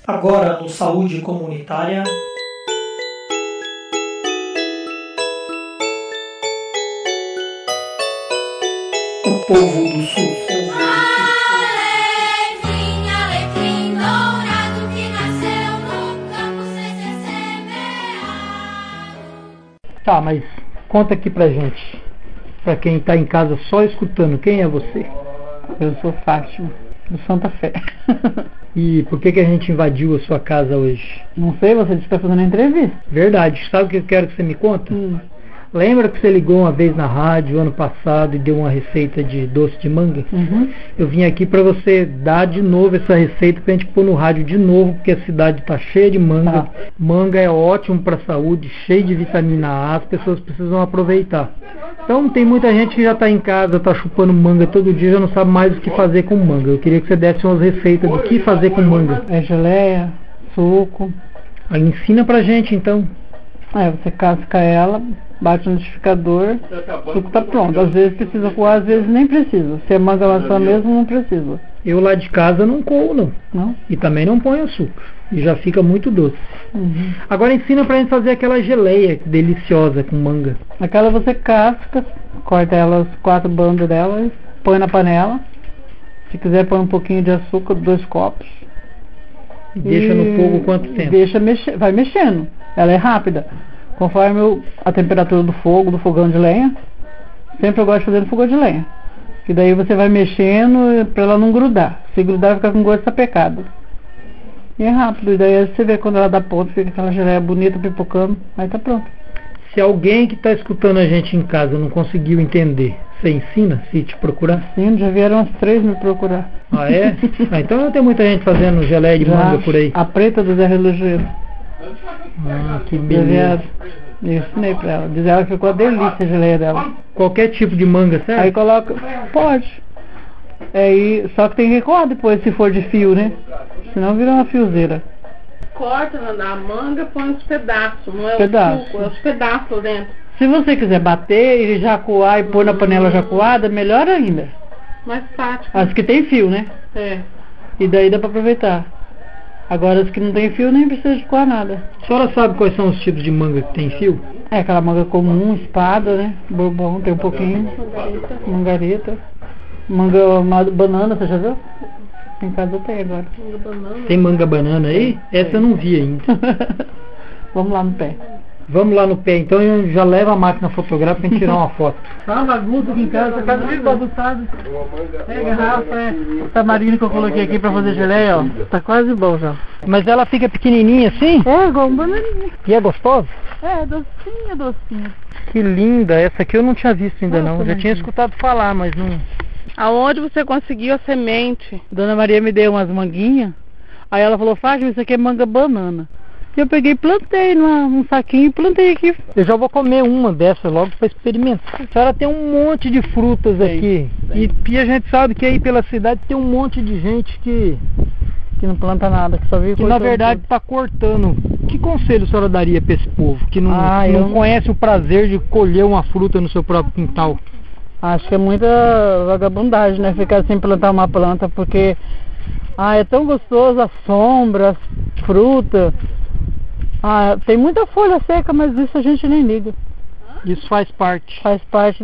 Agora no Saúde Comunitária. O povo do Sul. Alecrim dourado que nasceu no campo sem ser semeado. Tá, mas conta aqui pra gente, pra quem tá em casa só escutando, quem é você? Eu sou Fátima, do Santa Fé. E por que a gente invadiu a sua casa hoje? Não sei, você disse que está fazendo entrevista. Verdade, sabe o que eu quero que você me conta? Lembra que você ligou uma vez na rádio ano passado e deu uma receita de doce de manga? Eu vim aqui para você dar de novo essa receita pra gente pôr no rádio de novo, porque a cidade tá cheia de manga. Manga é ótimo para a saúde, cheio de vitamina A, as pessoas precisam aproveitar. Então tem muita gente que já está em casa, está chupando manga todo dia, já não sabe mais o que fazer com manga. Eu queria que você desse umas receitas do que fazer com manga. É geleia, suco. Aí ensina pra gente então. Você casca ela, bate no liquidificador, o suco tá pronto. Às vezes precisa coar, às vezes nem precisa. Se é manga maçã mesmo, não precisa. Eu lá de casa não coo não. Não? E também não ponho açúcar. E já fica muito doce. Agora ensina pra gente fazer aquela geleia deliciosa com manga. Aquela você casca, corta elas, 4 bandas dela, põe na panela. Se quiser põe um pouquinho de açúcar, 2 copos. E deixa no fogo quanto tempo? Deixa vai mexendo. Ela é rápida. Conforme a temperatura do fogo, do fogão de lenha. Sempre eu gosto de fazer no fogão de lenha. Que daí você vai mexendo pra ela não grudar. Se grudar, fica com gosto sapecado. E é rápido. E daí você vê quando ela dá ponto, fica aquela geleia bonita, pipocando. Aí tá pronto. Se alguém que está escutando a gente em casa não conseguiu entender, você ensina se te procurar? Sim, já vieram umas 3 me procurar. Ah, é? Então não tem muita gente fazendo geleia de manga por aí. A preta do Zé Relojeiro. Que beleza. Eu ensinei pra ela. Diz ela que ficou a delícia a geleia dela. Qualquer tipo de manga, certo? Aí coloca... Pode. Só que tem que coar depois, se for de fio, né? Senão vira uma fiozeira. Corta na manga, põe os pedaços, não é Pedaço. o suco, é os pedaços dentro. Se você quiser bater e já coar e pôr na panela já coada, melhor ainda. Mais prático. As que tem fio, né? É. E daí dá pra aproveitar. Agora as que não tem fio nem precisa de coar nada. A senhora sabe quais são os tipos de manga que tem fio? É aquela manga comum, espada, né? Bourbon, tem um pouquinho. Mangareta. Manga banana, você já viu? Em casa tem agora. Manga banana. Tem manga banana aí? Essa eu não vi ainda. Vamos lá no pé. Vamos lá no pé, então eu já levo a máquina fotográfica pra tirar uma foto. Tá uma bagunça aqui em casa, a casa vive bagunçada. É garrafa, o tamarindo que eu coloquei aqui pra fazer geleia, ó. Tá quase bom já. Mas ela fica pequenininha assim? É, igual um bananinha. E é gostosa? É, docinha. Que linda, essa aqui eu não tinha visto ainda não. Já tinha escutado falar, mas não... Aonde você conseguiu a semente? Dona Maria me deu umas manguinhas. Aí ela falou, Fátima, isso aqui é manga banana. E eu peguei e plantei num saquinho e plantei aqui. Eu já vou comer uma dessas logo para experimentar. A senhora tem um monte de frutas aqui. E a gente sabe que aí pela cidade tem um monte de gente que não planta nada, que só vive que na verdade está cortando. Que conselho a senhora daria para esse povo que não conhece o prazer de colher uma fruta no seu próprio quintal? Acho que é muita vagabundagem, né? Ficar sem plantar uma planta, porque é tão gostoso a sombra, a fruta. Tem muita folha seca, mas isso a gente nem liga. Isso faz parte. Faz parte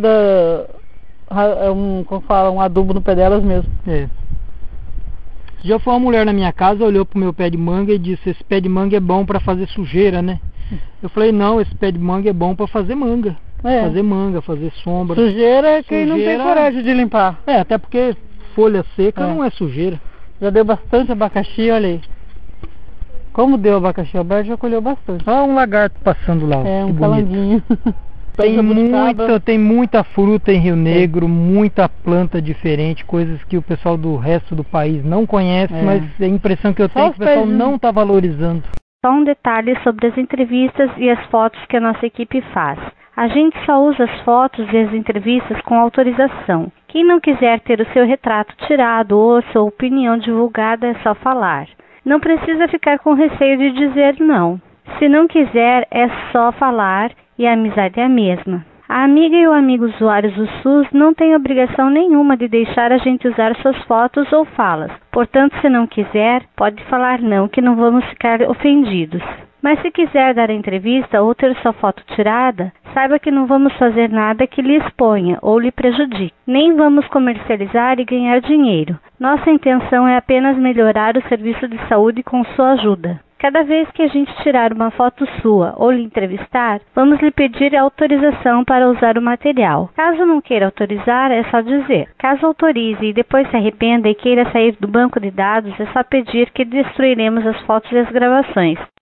como fala, um adubo no pé delas mesmo. Já foi uma mulher na minha casa, olhou pro meu pé de manga e disse, esse pé de manga é bom para fazer sujeira, né? Eu falei, não, esse pé de manga é bom para fazer manga. Fazer manga, fazer sombra. Sujeira é quem não tem coragem de limpar. Até porque folha seca não é sujeira. Já deu bastante abacaxi, olha aí. Como deu abacaxi, o Alberto já colheu bastante. Olha um lagarto passando lá. Um calanguinho. Tem muita fruta em Rio Negro, muita planta diferente, coisas que o pessoal do resto do país não conhece, mas a impressão que eu tenho é que o pessoal não está valorizando. Só um detalhe sobre as entrevistas e as fotos que a nossa equipe faz. A gente só usa as fotos e as entrevistas com autorização. Quem não quiser ter o seu retrato tirado ou a sua opinião divulgada é só falar. Não precisa ficar com receio de dizer não. Se não quiser, é só falar e a amizade é a mesma. A amiga e o amigo usuários do SUS não têm obrigação nenhuma de deixar a gente usar suas fotos ou falas. Portanto, se não quiser, pode falar não, que não vamos ficar ofendidos. Mas se quiser dar a entrevista ou ter sua foto tirada, saiba que não vamos fazer nada que lhe exponha ou lhe prejudique. Nem vamos comercializar e ganhar dinheiro. Nossa intenção é apenas melhorar o serviço de saúde com sua ajuda. Cada vez que a gente tirar uma foto sua ou lhe entrevistar, vamos lhe pedir autorização para usar o material. Caso não queira autorizar, é só dizer. Caso autorize e depois se arrependa e queira sair do banco de dados, é só pedir que destruiremos as fotos e as gravações.